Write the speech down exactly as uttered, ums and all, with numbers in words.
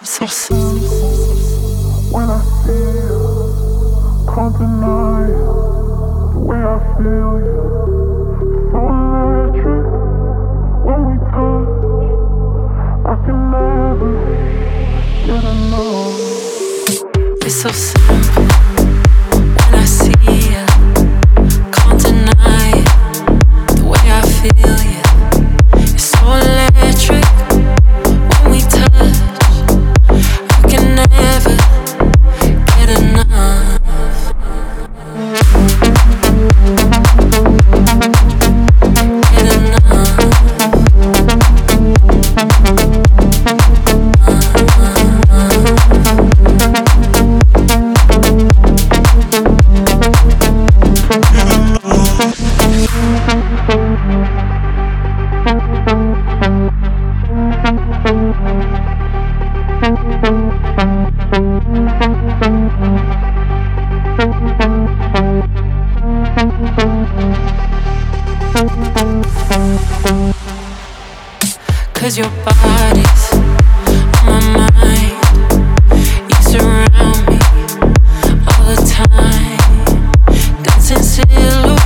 So sad. When I see you, can't deny it. The way I feel you, so electric. When we touch, I can never get enough. It's so simple. When I see you, can't deny it. The way I feel you, it's so electric. When we touch, I can never get enough. Get enough. Cause your body's on my mind. You surround me all the time. Dancing silhouettes.